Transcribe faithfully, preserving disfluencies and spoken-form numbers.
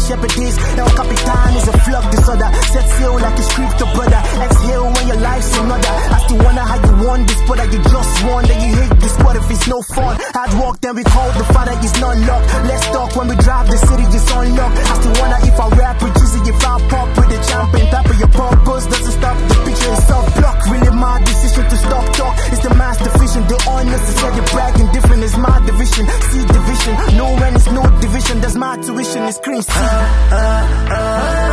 shepherd is. El Capitan is a flock disorder. Set sail like a scripted brother. Exhale when your life's another. I still wonder how you won this, but that you just won. That you hate this sport if it's no fun. Hard work, then we call the father is not luck. Let's talk when we drive the city is unlocked. I still wonder if I rap with Juicy, if I pop with the champion. Tap of your purpose doesn't stop. The picture is soft block. Really my decision to stop talk. It's the master vision. The honest is the bragging. Different is my division. See division. No when it's no division. That's my tuition. It's green. See. Uh, uh, uh.